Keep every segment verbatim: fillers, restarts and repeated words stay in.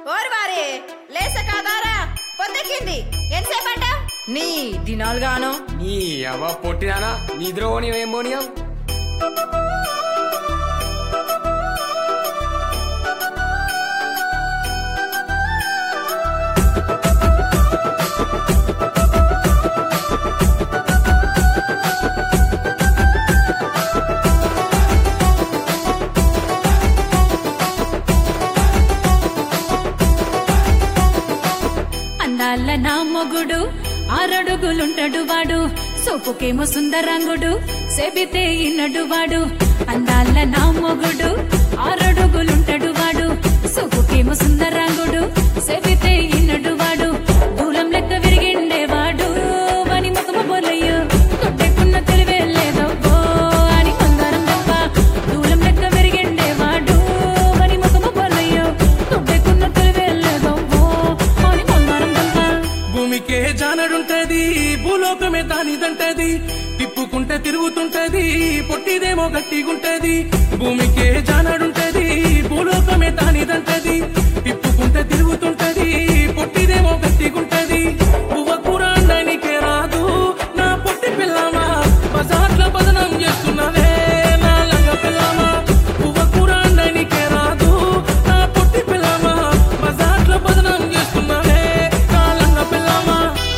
ఓరి వారి లేస కాదారా పొద్దెక్కింది ఎంతసేపట నీ దినాలుగాను నీ అవ్వ పొట్టినానా నిద్ర పోనీ ఏం పోనీయం అందాల నా మొగుడు ఆరడుగులుంటాడు వాడు సోపుకేమో సుందరంగుడు సెబితే ఇన్నడు వాడు అందాల నా మొగుడు ఆరడుగులుంటాడు వాడు సోపుకేమో సుందరంగుడు సెబితే ఇన్నడు వాడు దూలం లెక్క విరిగిండేవాడు వాని ముఖము బొలయ్యో తొట్టెకున్న తెలివే లేదవ్వో అని కొందరం తప్ప దూలం లెక్క విరిగిండేవాడు వాని ముఖము బొలయ్యో తొట్టెకున్న తెలివే లేదవ్వో అని కొందరం తప్ప భూమికే జానడుంటది భూలోకమే దానిదంటది తిప్పుకుంటే తిరుగుతుంటది పొట్టిదేమో గట్టిగుంటది భూమికే జానడుంటది భూలోకమే దానిదంటది తిప్పుకుంటే తిరుగుతుంటది పొట్టిదేమో గట్టిగుంటది పువ్వ కూర అండనికే రాదు నా పొట్టి పిల్లమా బజార్ల బదనం చేస్తున్నవే నా లంగ పిల్లమా పువ్వ కూర అండనికే రాదు నా పొట్టి పిల్లమా బజార్ల బదనం చేస్తున్నవే నా లంగ పిల్లమా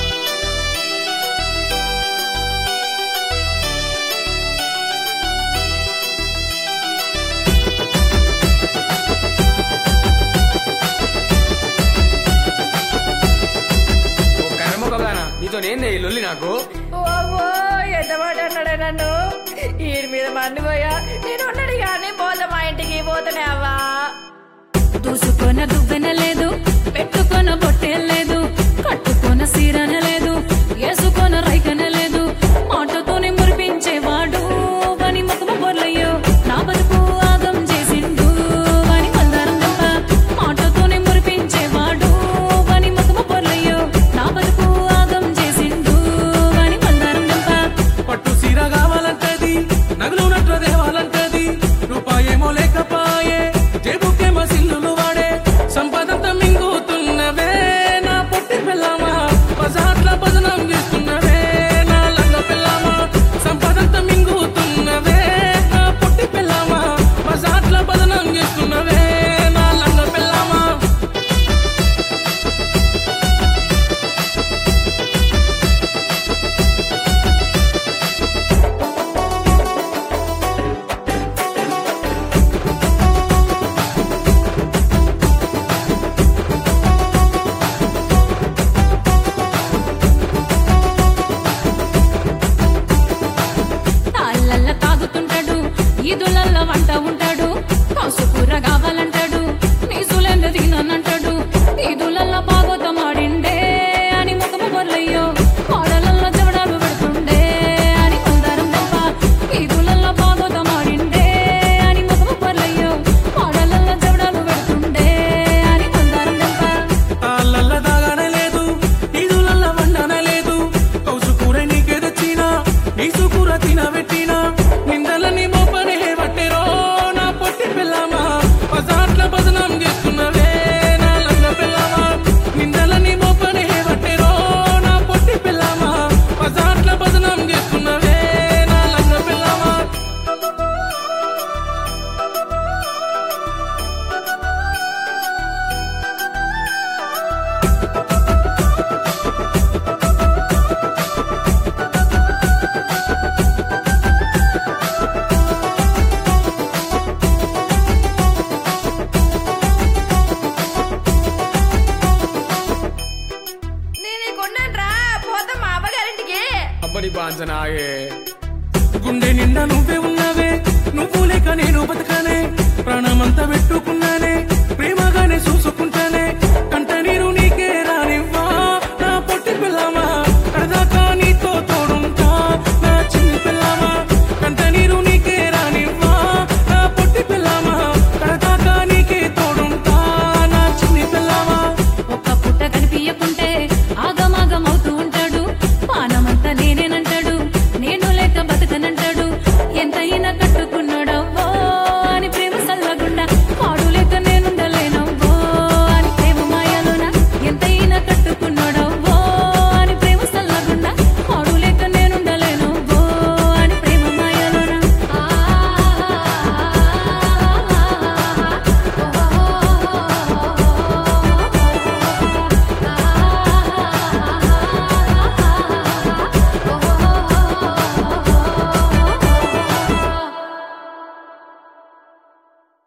నీతో నేనే లొల్లి నాకు ఓవో ఎంతమాట అన్నాడే నన్ను ఈడి మీద మండి పోయా నేను ఉన్నాడు కానీ పోతా మా ఇంటికి పోతానే అవ్వా దూసుకొన దువ్వెన లేదు పెట్టుకొన బొట్టె లేదు కట్టుకొన సీరన లేదు ఏసుకొన రైకన లేదు మాటతోనే మురిపించేవాడు వాని ముఖము బొర్లయ్యో నా బతుకు ఆగం చేసిండు వాని మందారం తప్ప మాటతోనే మురిపించేవాడు వాని ముఖము బొర్లయ్యో నా బతుకు ఆగం చేసిండు వాని మందారం తప్ప పట్టు సీర కావాలంటది నగలు నట్ల దేవాలంటది రూపాయేమో లేకపాయే జేబుకేమో సిల్లులు వాడే సంపదంతా మింగుతున్నవే నా పొట్టి పిల్లమా బజార్ల బదనం చేస్తున్నవే నా లంగ పిల్లమా సంపదంతా మింగుతున్నవే నా పొట్టి పిల్లమా బజార్ల బదనం చేస్తున్నవే నా లంగ పిల్లమా తాళ్ళల్ల తాగుతుంటాడు ఈదులల్ల వంట ఉంటాడు కాసు కూర కావాలంటాడు నీసులెంద తిననంటాడు ఈదులల్ల బాగోతమాడిండే అని ముఖము బొర్లయ్యో కోడలల్ల జవడాలు పెడుతుండే అని కొందరం తప్ప ఈదులల్ల బాగోతమాడిండే అని ముఖము బొర్లయ్యో కోడలల్ల జవడాలు పెడుతుండే అని కొందరం తప్ప తాళ్ళల్ల దాగానే లేదు ఈదులల్ల వండనే లేదు కౌసు కూర నీకే తెచ్చినా నీసు కూర తినబెట్టినా నిందలని మోపనే పట్టెరో నా పొట్టి పిల్లమా బజార్ల బదనం చేస్తున్నవే నా లంగ పిల్లమా నిందలని మోపనే పట్టెరో నా పొట్టి పిల్లమా బజార్ల బదనం చేస్తున్నవే నా లంగ పిల్లమా నేను కొన్నాను రా పోతా మా అవ్వగారింటికి అబ్బని బాంచనాగే గుండె నిండా నువ్వే ఉన్నవే నువ్వు లేక నేను బతకనే ప్రాణమంతా పెట్టుకున్నానే